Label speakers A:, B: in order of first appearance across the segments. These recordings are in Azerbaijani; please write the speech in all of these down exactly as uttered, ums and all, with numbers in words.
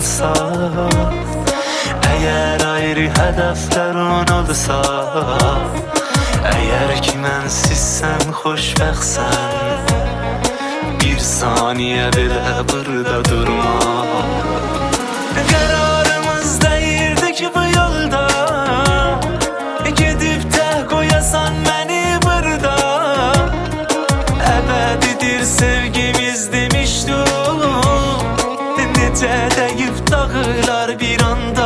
A: olsa, eğer ayrı hedeflerin olsa, eğer ki mensizsen xoşbəxtsən, bir saniye bile burada durma. Kararımız değildi ki bu yolda, gedib də qoyasan məni burada. Əbədidir sevgimiz demişdim, necə dəyib dağılar bir anda.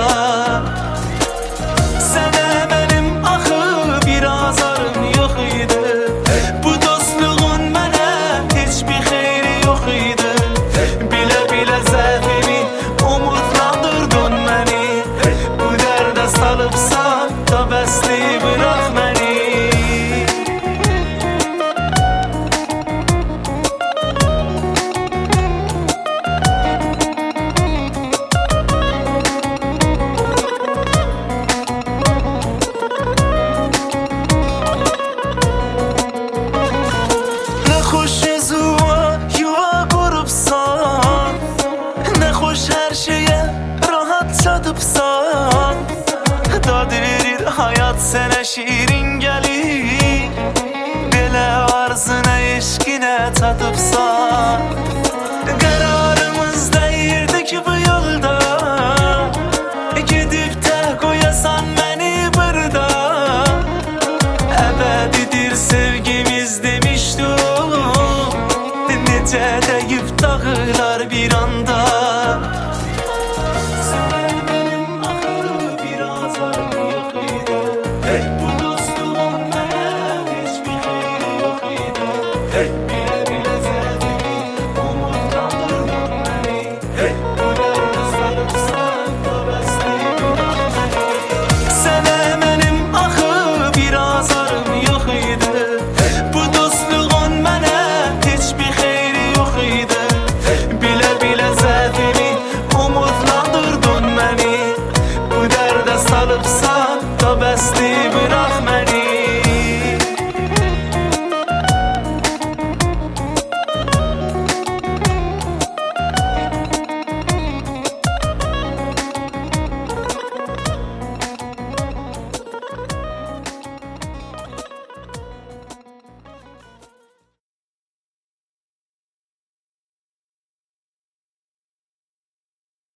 A: Sənə mənim axı bir azarım yox idi, bu dostluğun mənə heç bir xeyri yox idi. Bilə bilə zəfimi umutlandırdın məni, bu dərdə salıbsan da bəsli bırax məni. Nə xoş yuva, yuva qurubsan, nə xoş hər şeyə rahat çatıbsan. Dad verir hayat sənə şirin gəlir, belə arzına eşqinə çatıbsan.